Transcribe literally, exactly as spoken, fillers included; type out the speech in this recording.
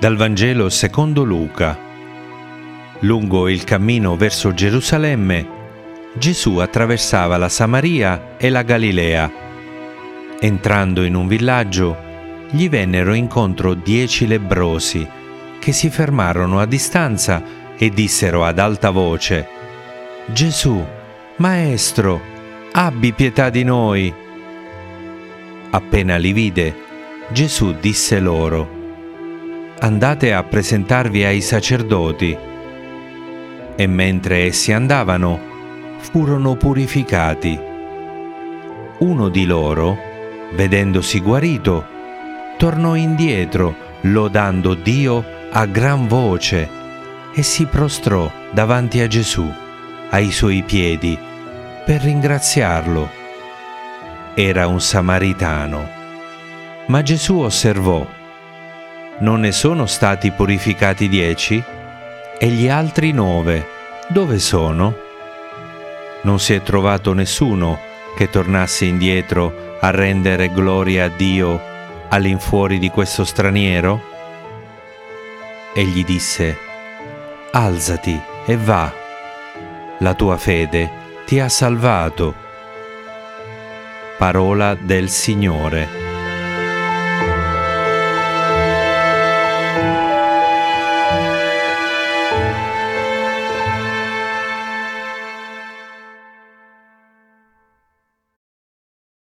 Dal Vangelo secondo Luca. Lungo il cammino verso Gerusalemme, Gesù attraversava la Samaria e la Galilea. Entrando in un villaggio, gli vennero incontro dieci lebbrosi, che si fermarono a distanza e dissero ad alta voce: «Gesù, Maestro, abbi pietà di noi!» Appena li vide, Gesù disse loro: «Andate a presentarvi ai sacerdoti». E mentre essi andavano, furono purificati. Uno di loro, vedendosi guarito, tornò indietro lodando Dio a gran voce e si prostrò davanti a Gesù, ai suoi piedi, per ringraziarlo. Era un samaritano. Ma Gesù osservò: «Non ne sono stati purificati dieci? E gli altri nove, dove sono? Non si è trovato nessuno che tornasse indietro a rendere gloria a Dio all'infuori di questo straniero?» Egli disse: «Alzati e va, la tua fede ti ha salvato». Parola del Signore.